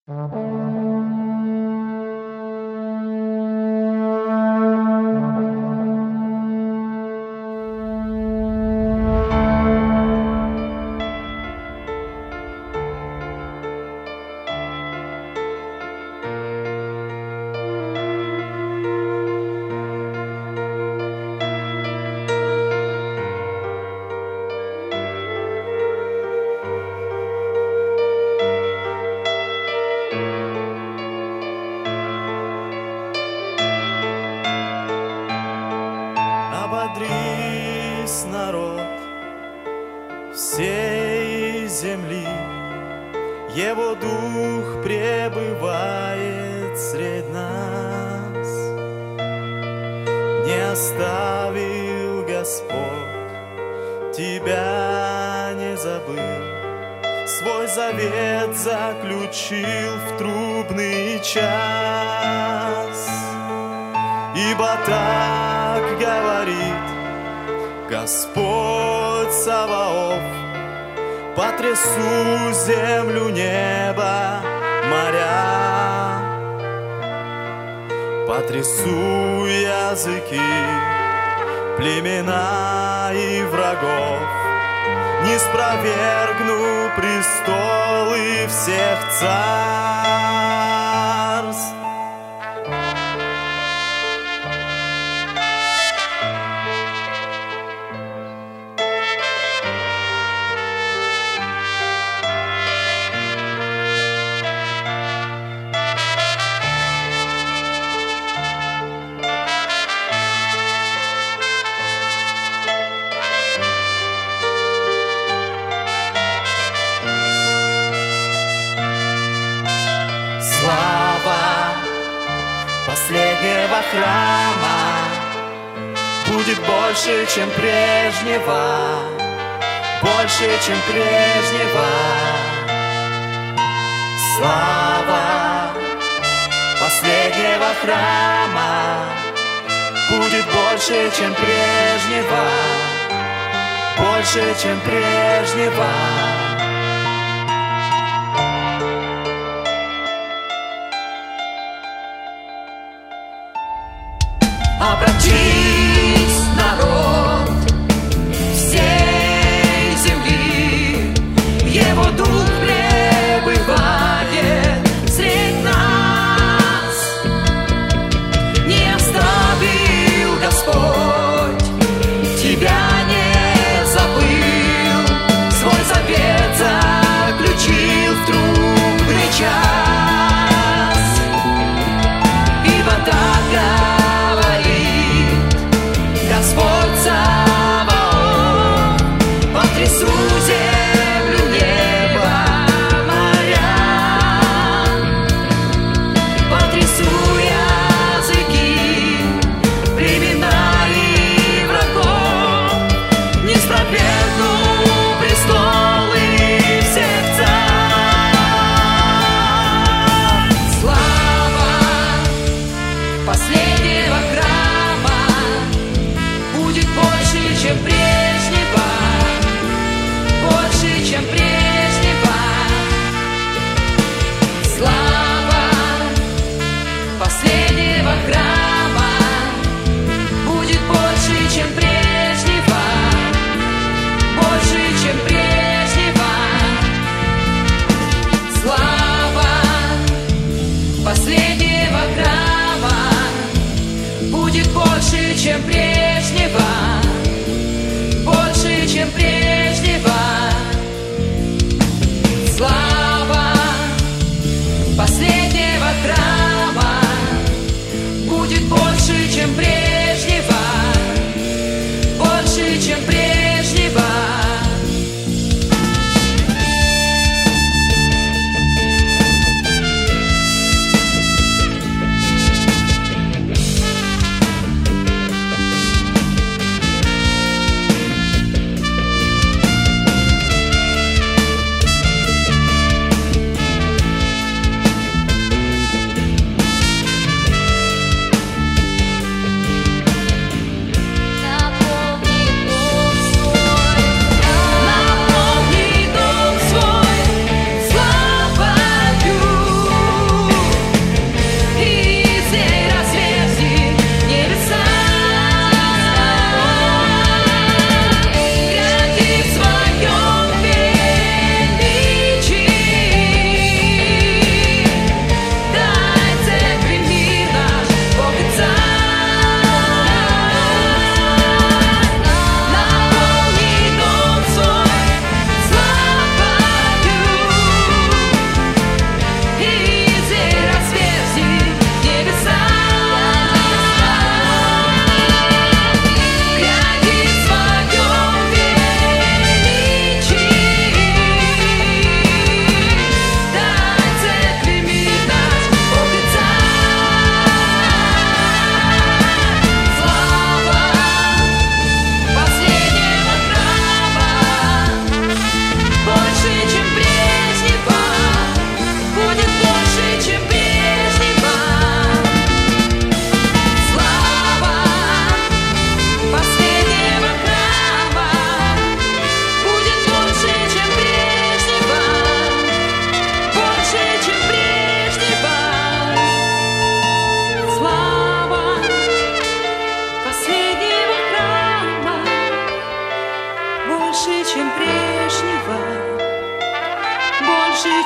Ободрись, народ всей земли, Его Дух пребывает средь нас. Не оставил Господь, тебя не забыл, свой завет заключил в трубный час. Ибо так говорит Господь Саваоф: потрясу землю, небо, моря, потрясу языки, племена и врагов, не спровергну престолы всех царств. Последнего храма будет больше, чем прежнего, больше, чем прежнего. Слава последнего храма будет больше, чем прежнего, больше, чем прежнего. Обратись, народ всей земли, Его Дух пребывает средь нас. Не оставил Господь, тебя не забыл, свой завет заключил в трудный час. Ибо так Господь Саваоф: потрясу землю, небо, моря, потрясу языки, племена и врагов, не спровергну престолы всех царств. Слава последнего храма будет больше, чем прежнего, больше, чем прежнего. Слава последнего храма будет больше, чем прежнего, больше, чем прежнего. Слава последнего храма будет больше, чем прежнего, больше, чем прежнего. Слава последнего храма будет больше, чем прежнего, больше, чем прежнего.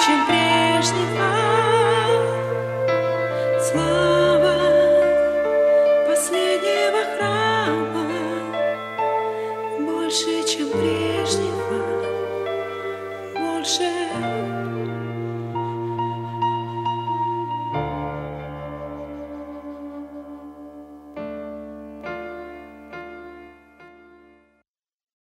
чем прежнего.